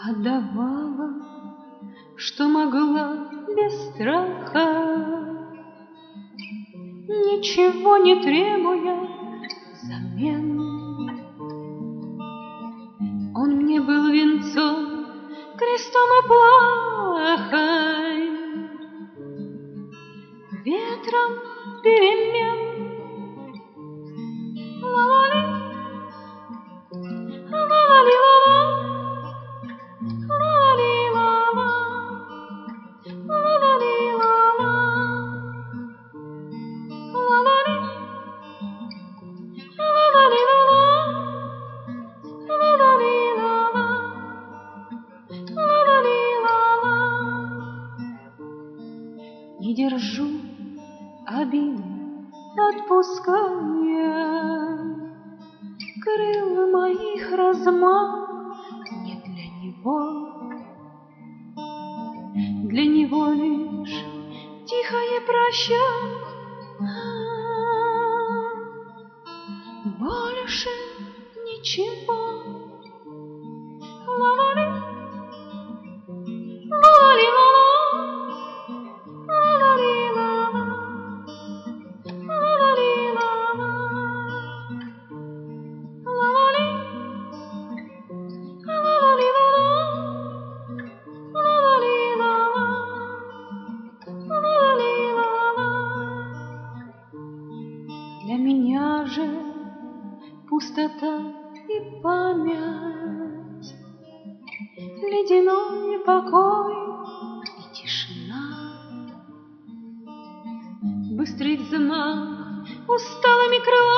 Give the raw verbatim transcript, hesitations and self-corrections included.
Отдавала, что могла без страха, ничего не требуя взамен. Он мне был венцом, крестом и плахой, ветром перемен. Ла-ла-ли, ла-ла-ли-ла-ла, ла-ла-ли-ла-ла, ла-ла-ли-ла-ла, ла-ла-ли, ла-ла-ли-ла-ла, ла-ла-ли-ла-ла, ла-ла-ли-ла-ла. Не держу обиды, отпуская, крыл моих размах не для него, для него лишь тихое прощай, больше ничего. Ла-ла-ли, ла-ла-ли-ла-ла, ла-ла-ли-ла-ла, ла-ла-ли-ла-ла, ла-ла-ли, ла-ла-ли-ла-ла, ла-ла-ли-ла-ла, ла-ла-ли-ла-ла. Для меня же пустота и память, ледяной покой и тишина, быстрый взмах усталыми крылами.